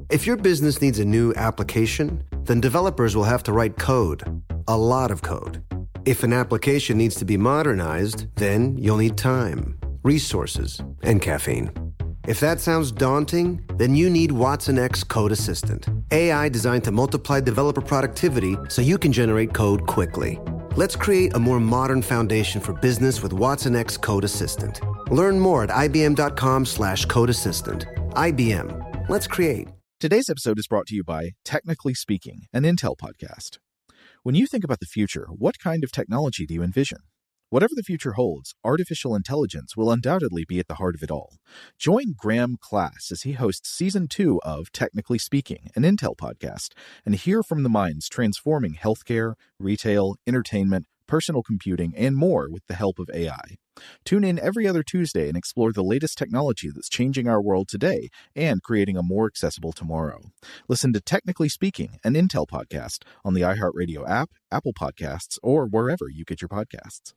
If your business needs a new application, then developers will have to write code, a lot of code. If an application needs to be modernized, then you'll need time, resources, and caffeine. If that sounds daunting, then you need Watson X Code Assistant, AI designed to multiply developer productivity so you can generate code quickly. Let's create a more modern foundation for business with Watson X Code Assistant. Learn more at ibm.com/codeassistant. IBM. Let's create. Today's episode is brought to you by Technically Speaking, an Intel podcast. When you think about the future, what kind of technology do you envision? Whatever the future holds, artificial intelligence will undoubtedly be at the heart of it all. Join Graham Class as he hosts Season 2 of Technically Speaking, an Intel podcast, and hear from the minds transforming healthcare, retail, entertainment, personal computing, and more with the help of AI. Tune in every other Tuesday and explore the latest technology that's changing our world today and creating a more accessible tomorrow. Listen to Technically Speaking, an Intel podcast on the iHeartRadio app, Apple Podcasts, or wherever you get your podcasts.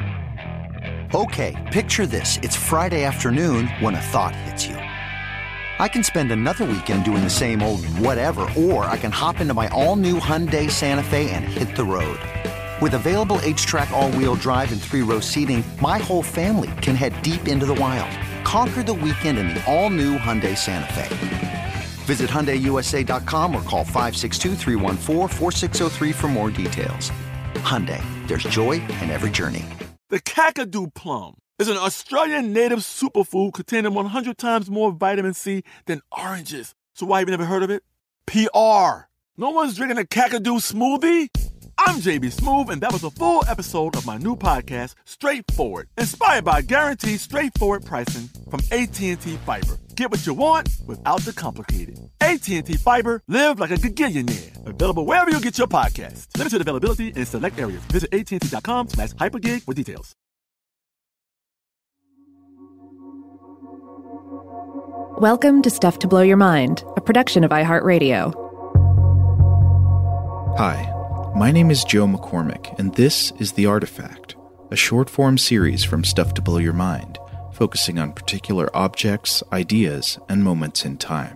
Okay, picture this. It's Friday afternoon when a thought hits you. I can spend another weekend doing the same old whatever, or I can hop into my all-new Hyundai Santa Fe and hit the road. With available H-Track all-wheel drive and 3-row seating, my whole family can head deep into the wild. Conquer the weekend in the all-new Hyundai Santa Fe. Visit HyundaiUSA.com or call 562-314-4603 for more details. Hyundai, there's joy in every journey. The Kakadu plum is an Australian native superfood containing 100 times more vitamin C than oranges. So why have you never heard of it? PR. No one's drinking a Kakadu smoothie? I'm JB Smoove, and that was a full episode of my new podcast, Straightforward, inspired by guaranteed straightforward pricing from AT&T Fiber. Get what you want without the complicated. AT&T Fiber, live like a gigillionaire. Available wherever you get your podcasts. Limited availability in select areas. Visit AT&T.com/hypergig for details. Welcome to Stuff to Blow Your Mind, a production of iHeartRadio. Hi, my name is Joe McCormick, and this is The Artifact, a short-form series from Stuff to Blow Your Mind, focusing on particular objects, ideas, and moments in time.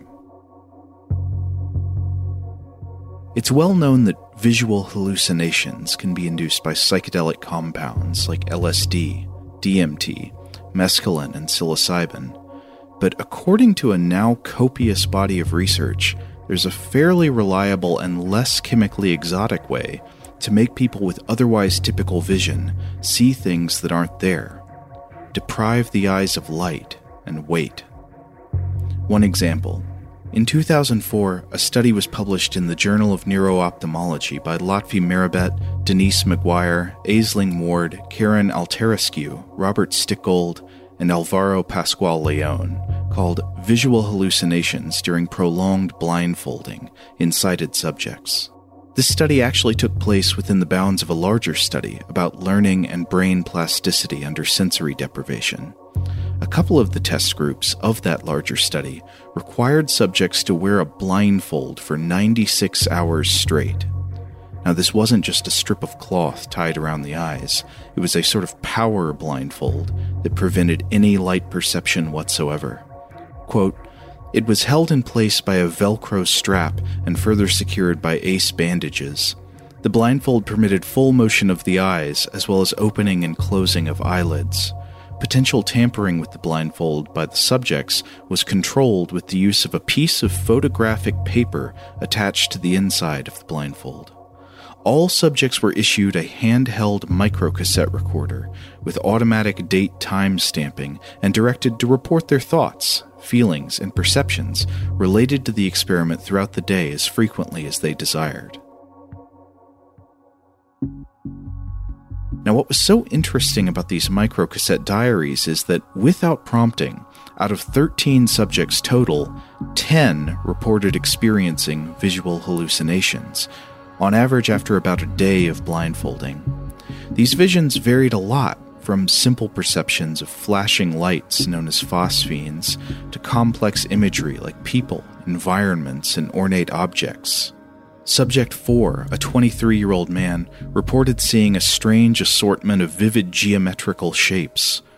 It's well known that visual hallucinations can be induced by psychedelic compounds like LSD, DMT, mescaline, and psilocybin. But according to a now copious body of research, there's a fairly reliable and less chemically exotic way to make people with otherwise typical vision see things that aren't there, deprive the eyes of light, and wait. One example. In 2004, a study was published in the Journal of Neuro-Ophthalmology by Lotfi Merabet, Denise McGuire, Aisling Ward, Karen Alterescu, Robert Stickold, and Alvaro Pascual Leon, called Visual Hallucinations During Prolonged Blindfolding in Sighted Subjects. This study actually took place within the bounds of a larger study about learning and brain plasticity under sensory deprivation. A couple of the test groups of that larger study required subjects to wear a blindfold for 96 hours straight. Now, this wasn't just a strip of cloth tied around the eyes. It was a sort of power blindfold that prevented any light perception whatsoever. Quote, "It was held in place by a Velcro strap and further secured by ace bandages. The blindfold permitted full motion of the eyes, as well as opening and closing of eyelids. Potential tampering with the blindfold by the subjects was controlled with the use of a piece of photographic paper attached to the inside of the blindfold. All subjects were issued a handheld microcassette recorder with automatic date-time stamping and directed to report their thoughts, feelings, and perceptions related to the experiment throughout the day as frequently as they desired." Now, what was so interesting about these microcassette diaries is that, without prompting, out of 13 subjects total, 10 reported experiencing visual hallucinations, on average after about a day of blindfolding. These visions varied a lot, from simple perceptions of flashing lights known as phosphenes to complex imagery like people, environments, and ornate objects. Subject 4, a 23-year-old man, reported seeing a strange assortment of vivid geometrical shapes,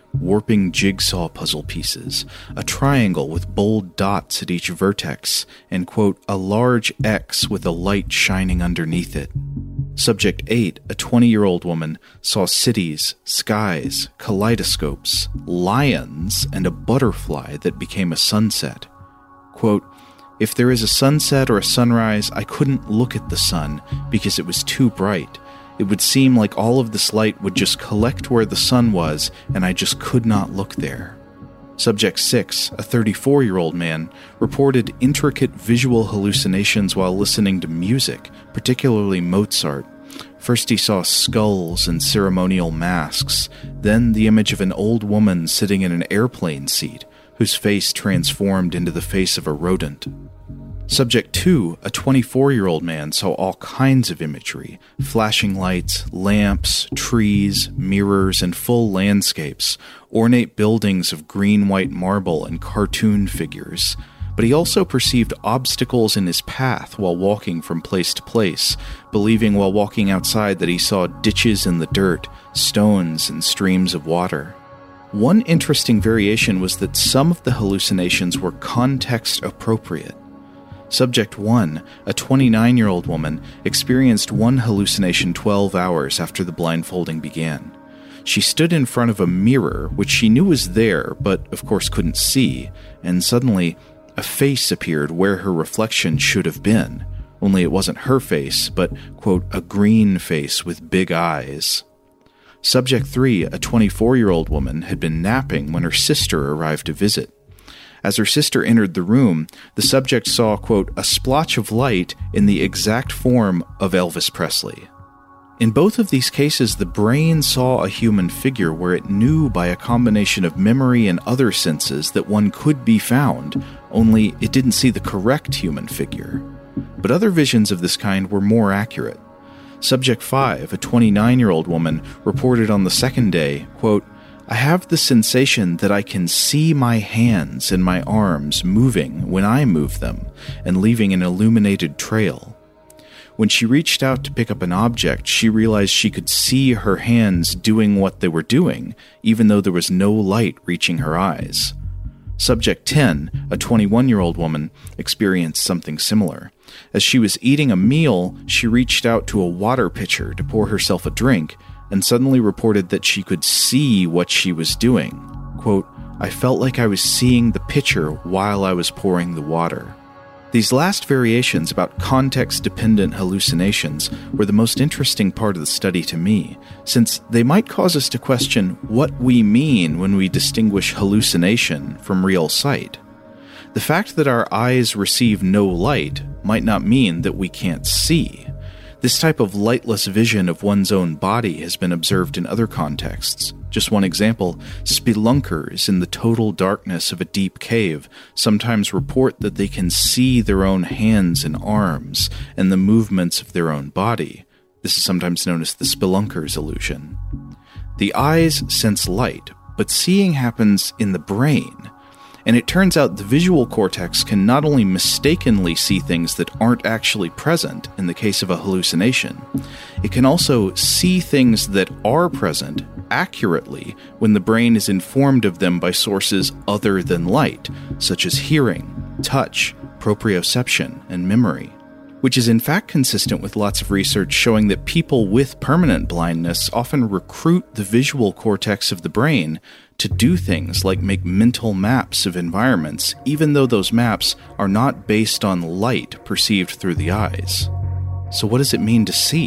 warping jigsaw puzzle pieces, a triangle with bold dots at each vertex, and, quote, a large X with a light shining underneath it. Subject 8, a 20-year-old woman, saw cities, skies, kaleidoscopes, lions, and a butterfly that became a sunset. Quote, if there is a sunset or a sunrise, I couldn't look at the sun because it was too bright. It would seem like all of this light would just collect where the sun was, and I just could not look there. Subject 6, a 34-year-old man, reported intricate visual hallucinations while listening to music, particularly Mozart. First he saw skulls and ceremonial masks, then the image of an old woman sitting in an airplane seat, whose face transformed into the face of a rodent. Subject 2, a 24-year-old man, saw all kinds of imagery, flashing lights, lamps, trees, mirrors, and full landscapes, ornate buildings of green-white marble and cartoon figures. But he also perceived obstacles in his path while walking from place to place, believing while walking outside that he saw ditches in the dirt, stones, and streams of water. One interesting variation was that some of the hallucinations were context-appropriate. Subject 1, a 29-year-old woman, experienced one hallucination 12 hours after the blindfolding began. She stood in front of a mirror, which she knew was there, but of course couldn't see, and suddenly a face appeared where her reflection should have been, only it wasn't her face, but, quote, a green face with big eyes. Subject 3, a 24-year-old woman, had been napping when her sister arrived to visit. As her sister entered the room, the subject saw, quote, a splotch of light in the exact form of Elvis Presley. In both of these cases, the brain saw a human figure where it knew by a combination of memory and other senses that one could be found, only it didn't see the correct human figure. But other visions of this kind were more accurate. Subject 5, a 29-year-old woman, reported on the second day, quote, I have the sensation that I can see my hands and my arms moving when I move them and leaving an illuminated trail. When she reached out to pick up an object, she realized she could see her hands doing what they were doing, even though there was no light reaching her eyes. Subject 10, a 21-year-old woman, experienced something similar. As she was eating a meal, she reached out to a water pitcher to pour herself a drink, and suddenly reported that she could see what she was doing. Quote, I felt like I was seeing the pitcher while I was pouring the water. These last variations about context-dependent hallucinations were the most interesting part of the study to me, since they might cause us to question what we mean when we distinguish hallucination from real sight. The fact that our eyes receive no light might not mean that we can't see. This type of lightless vision of one's own body has been observed in other contexts. Just one example, spelunkers in the total darkness of a deep cave sometimes report that they can see their own hands and arms and the movements of their own body. This is sometimes known as the spelunker's illusion. The eyes sense light, but seeing happens in the brain. And it turns out the visual cortex can not only mistakenly see things that aren't actually present in the case of a hallucination, it can also see things that are present accurately when the brain is informed of them by sources other than light, such as hearing, touch, proprioception, and memory. Which is in fact consistent with lots of research showing that people with permanent blindness often recruit the visual cortex of the brain to do things like make mental maps of environments, even though those maps are not based on light perceived through the eyes. So what does it mean to see?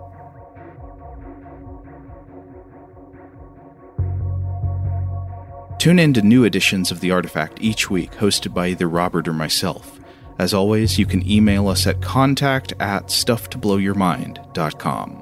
Tune in to new editions of The Artifact each week, hosted by either Robert or myself. As always, you can email us at contact@stufftoblowyourmind.com.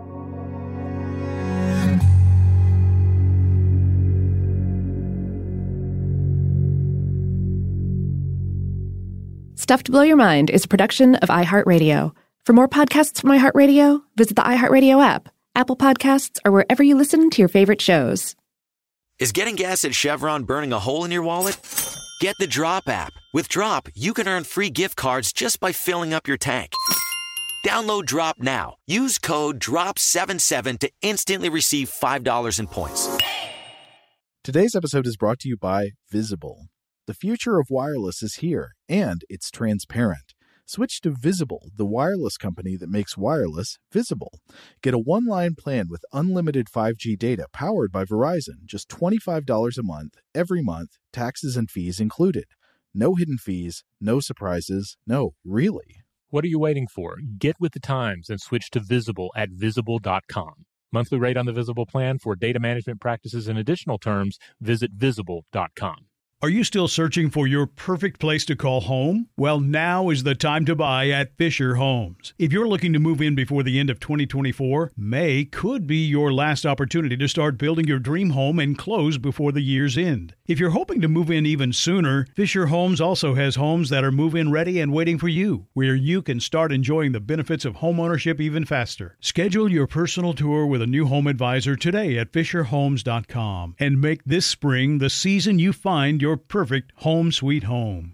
Stuff to Blow Your Mind is a production of iHeartRadio. For more podcasts from iHeartRadio, visit the iHeartRadio app, Apple Podcasts, or wherever you listen to your favorite shows. Is getting gas at Chevron burning a hole in your wallet? Get the Drop app. With Drop, you can earn free gift cards just by filling up your tank. Download Drop now. Use code DROP77 to instantly receive $5 in points. Today's episode is brought to you by Visible. The future of wireless is here, and it's transparent. Switch to Visible, the wireless company that makes wireless visible. Get a one-line plan with unlimited 5G data powered by Verizon, just $25 a month, every month, taxes and fees included. No hidden fees, no surprises, no, really. What are you waiting for? Get with the times and switch to Visible at Visible.com. Monthly rate on the Visible plan for data management practices and additional terms, visit Visible.com. Are you still searching for your perfect place to call home? Well, now is the time to buy at Fisher Homes. If you're looking to move in before the end of 2024, May could be your last opportunity to start building your dream home and close before the year's end. If you're hoping to move in even sooner, Fisher Homes also has homes that are move-in ready and waiting for you, where you can start enjoying the benefits of homeownership even faster. Schedule your personal tour with a new home advisor today at FisherHomes.com and make this spring the season you find your perfect home sweet home.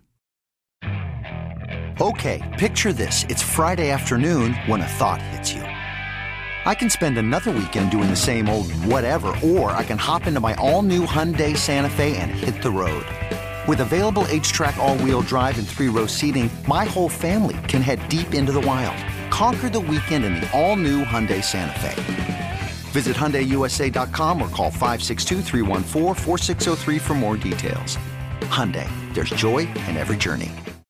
Okay, picture this. It's Friday afternoon when a thought hits you. I can spend another weekend doing the same old whatever, or I can hop into my all-new Hyundai Santa Fe and hit the road. With available H-Track all-wheel drive and 3-row seating, my whole family can head deep into the wild. Conquer the weekend in the all-new Hyundai Santa Fe. Visit HyundaiUSA.com or call 562-314-4603 for more details. Hyundai, there's joy in every journey.